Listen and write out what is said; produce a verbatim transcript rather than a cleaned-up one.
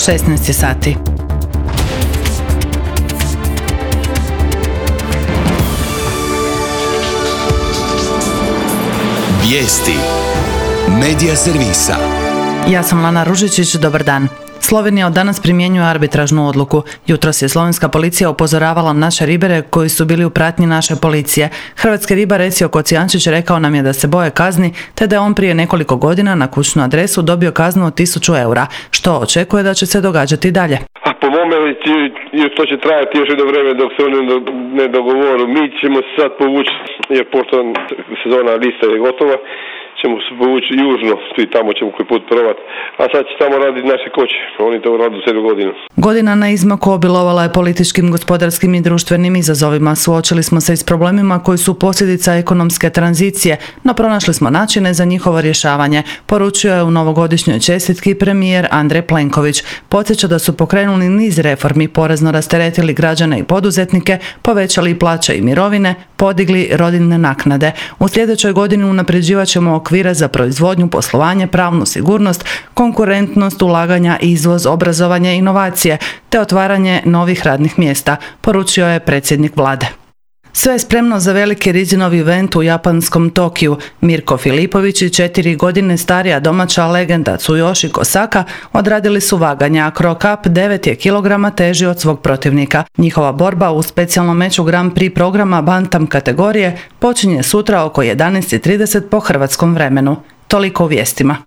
šesnaest je sati. Vijesti Medija servisa. Ja sam Lana Ružičić, dobar dan. Slovenija od danas primjenjuje arbitražnu odluku. Jutros je slovenska policija upozoravala naše ribare koji su bili u pratnji naše policije. Hrvatski ribar Esio Kocijančić rekao nam je da se boje kazni, te da je on prije nekoliko godina na kućnu adresu dobio kaznu od tisuću eura, što očekuje da će se događati dalje. A po mome to će trajati još jedno vreme dok se oni ne dogovoru. Mi ćemo se sad povući, jer pošto sezona lista je gotova, ćemo se povući južno, i tamo ćemo koji put probati, a sad će tamo raditi naše koće, oni to radu cijelu godinu. Godina na izmaku obilovala je političkim, gospodarskim i društvenim izazovima. Suočili smo se i s problemima koji su posljedica ekonomske tranzicije, no pronašli smo načine za njihovo rješavanje, poručio je u novogodišnjoj čestitki premijer Andrej Plenković. Podsjeća da su pokrenuli niz reformi, porezno rasteretili građane i poduzetnike, povećali plaće i mirovine, podigli rodiljne naknade. U sljedećoj godini unapređivat ćemo okvire za proizvodnju, poslovanje, pravnu sigurnost, konkurentnost, ulaganja, izvoz, obrazovanje, inovacije te otvaranje novih radnih mjesta, poručio je predsjednik vlade. Sve je spremno za veliki Rizinov event u japanskom Tokiju. Mirko Filipović i četiri godine starija domaća legenda Tsuyoshi Kosaka odradili su vaganje, a Cro Cup devet je kilograma teži od svog protivnika. Njihova borba u specijalnom meču Grand Prix programa Bantam kategorije počinje sutra oko jedanaest i trideset po hrvatskom vremenu. Toliko u vijestima.